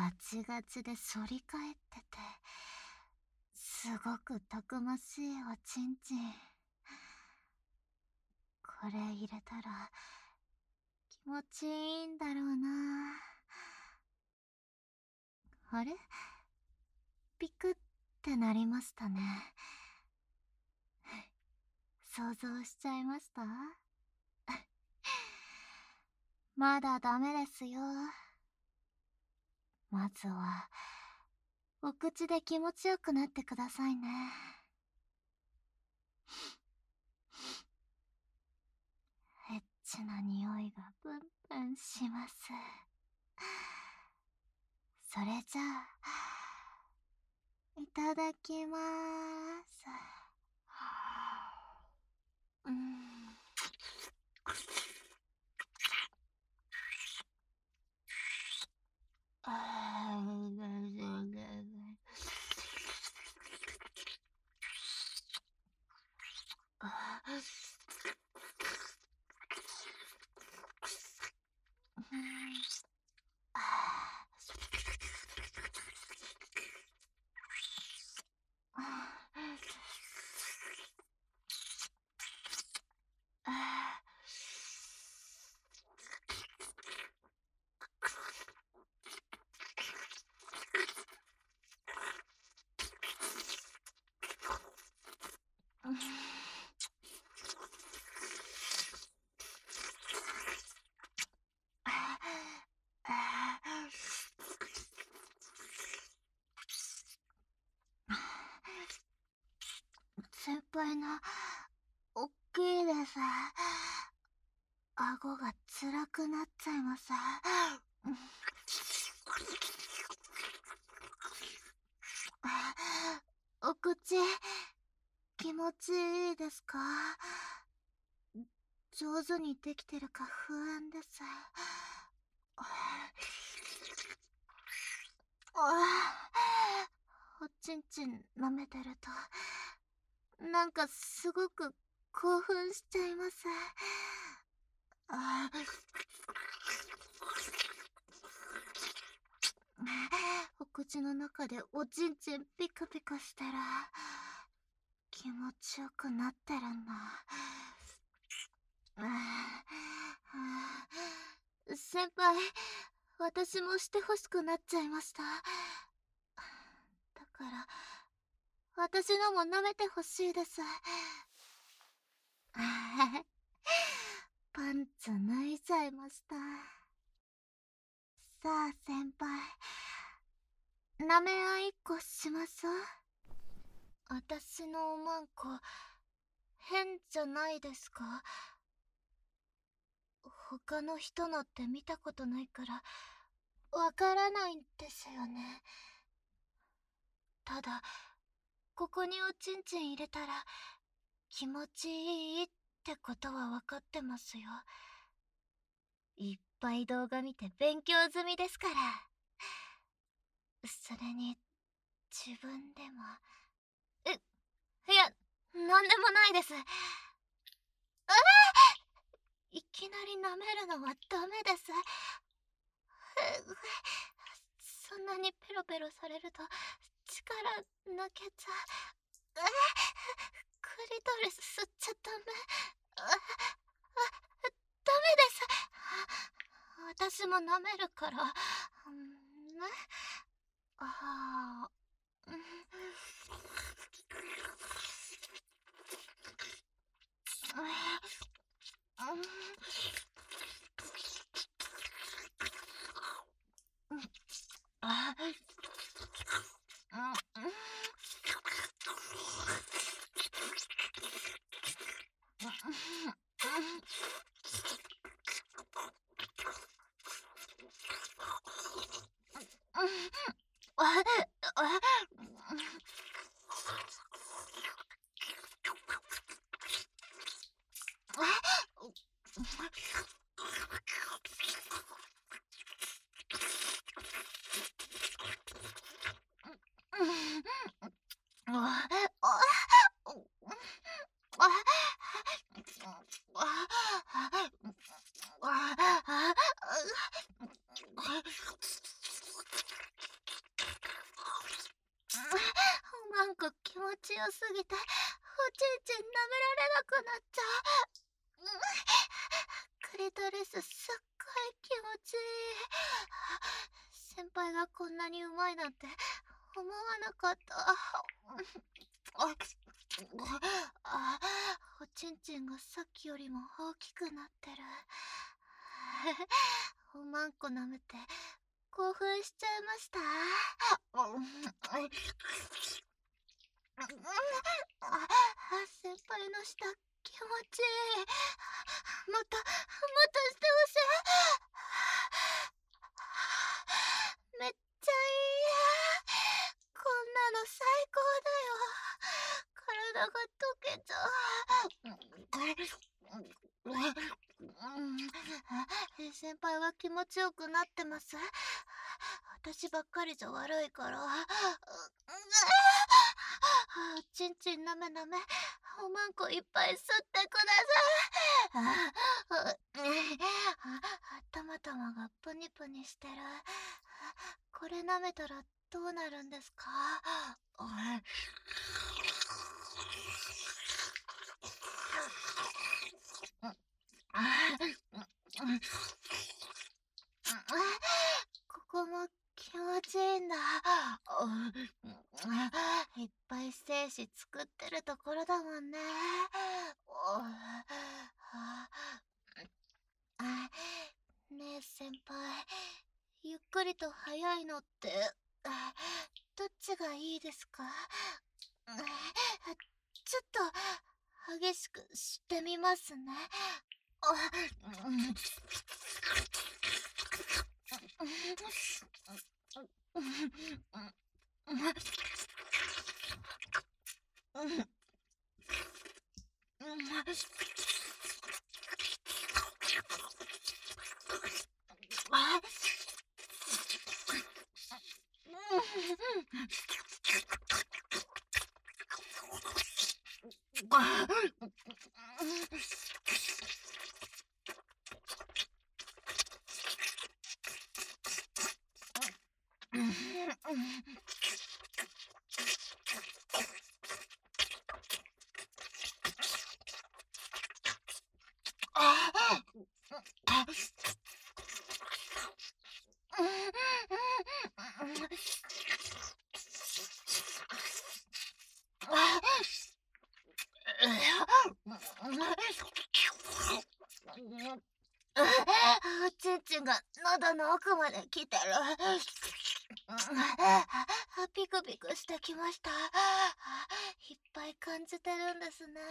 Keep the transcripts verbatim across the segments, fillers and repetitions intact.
ガチガチで反り返ってて、すごくたくましいおちんちん。これ入れたら気持ちいいんだろうな。あれ、ピクってなりましたね。想像しちゃいました？まだダメですよ。まずはお口で気持ちよくなってくださいね。エッチな匂いがプンプンします。それじゃあ、いただきまーす。うん。あ先輩のおっきいです。顎が辛くなっちゃいます。お口気持ちいいですか？上手にできてるか不安です。おちんちん舐めてるとなんかすごく興奮しちゃいます。あお口の中でおちんちんピカピカしたら気持ちよくなってるんだ。先輩、私もしてほしくなっちゃいました。だから私のも舐めてほしいです。パンツ脱いじゃいました。さあ先輩、舐め合いっこしましょう。私のおまんこ変じゃないですか？他の人のって見たことないからわからないんですよね。ただここにおちんちん入れたら気持ちいいってことは分かってますよ。いっぱい動画見て勉強済みですから。それに自分でもえいや、なんでもないです。ああ、いきなり舐めるのはダメです。そんなにペロペロされると力抜けちゃう。クリトリス吸っちゃダメ。ああ、ダメです。私も舐めるから。うんああ、うん、あこ気持ちよすぎておちんちん舐められなくなっちゃう。クリトリスすっごい気持ちいい。先輩がこんなにうまいなんて思わなかった。あ、おちんちんがさっきよりも大きくなってる。おまんこ舐めて興奮しちゃいました。先輩の舌気持ちいい。もっともっとしてほしい。めっちゃいい。こんなの最高だよ。体が溶けちゃう。先輩は気持ちよくなってます。私ばっかりじゃ悪いから。ちんちんなめなめ、おまんこいっぱい吸ってください。頭玉がプニプニしてる。これ舐めたらどうなるんですか？ここも気持ちいいんだ。いっぱい精子作ってるところだもんね。ねえ先輩、ゆっくりと速いのってどっちがいいですか？ちょっと激しくしてみますね。おちんちんが喉の奥まで来てる。ピクピクしてきました。いっぱい感じてるんですね。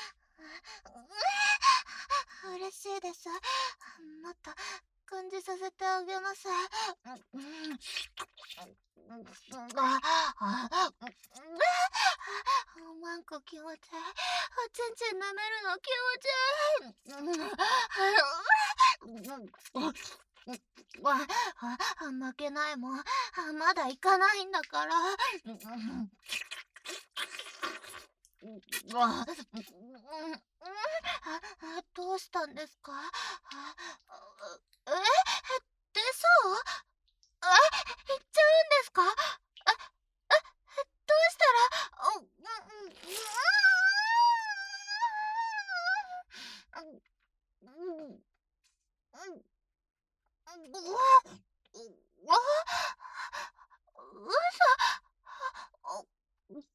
嬉しいです。もっと感じさせてあげます。おまんこ気持ちいい。おちんちん舐めるの気持ちいい。負けないもん。まだ行かないんだから。どうしたんですか？え、出そう？え、行っちゃうんですか？え、え、どうしたら？うそ、どうしよ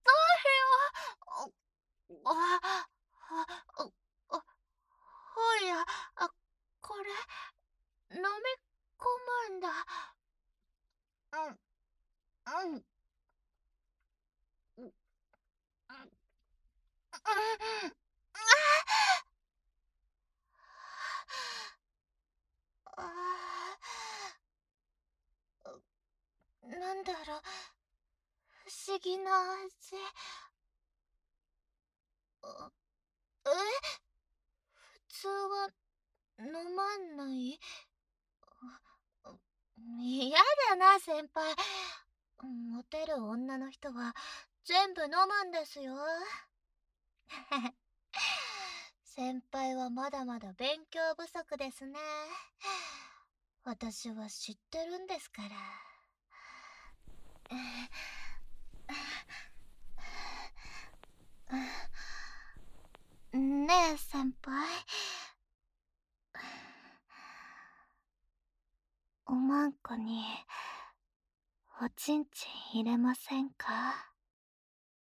う。あ、あ、あ、ほいや、あ、これ、飲み込むんだ。うん、うん、うん、うん、ああ、なんだろう、不思議な味。あ、え、普通は飲まない？嫌だな、先輩。モテる女の人は全部飲むんですよ。先輩はまだまだ勉強不足ですね。私は知ってるんですから。 先輩。おまんこにおちんちん入れませんか？